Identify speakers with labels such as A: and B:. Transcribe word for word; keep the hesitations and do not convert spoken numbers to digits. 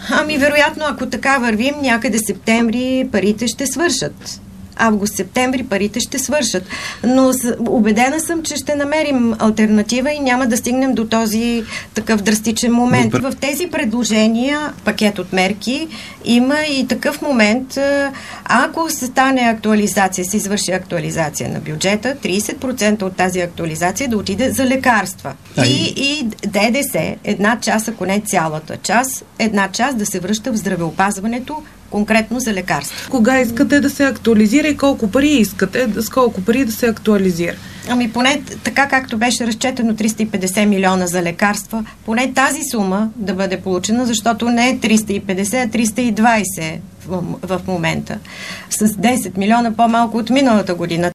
A: Ами, вероятно, ако така вървим, някъде септември парите ще свършат. Август-септември парите ще свършат. Но убедена съм, че ще намерим алтернатива и няма да стигнем до този такъв драстичен момент. В тези предложения, пакет от мерки, има и такъв момент, ако се стане актуализация, се извърши актуализация на бюджета, трийсет процента от тази актуализация да отиде за лекарства. И, и ДДС, една част, ако не цялата част, една част да се връща в здравеопазването, конкретно за лекарства.
B: Кога искате да се актуализира и колко пари искате, с колко пари да се актуализира?
A: Ами поне така, както беше разчетено триста и петдесет милиона за лекарства, поне тази сума да бъде получена, защото не е триста и петдесет, а триста и двайсет в, в момента. С десет милиона по-малко от миналата година.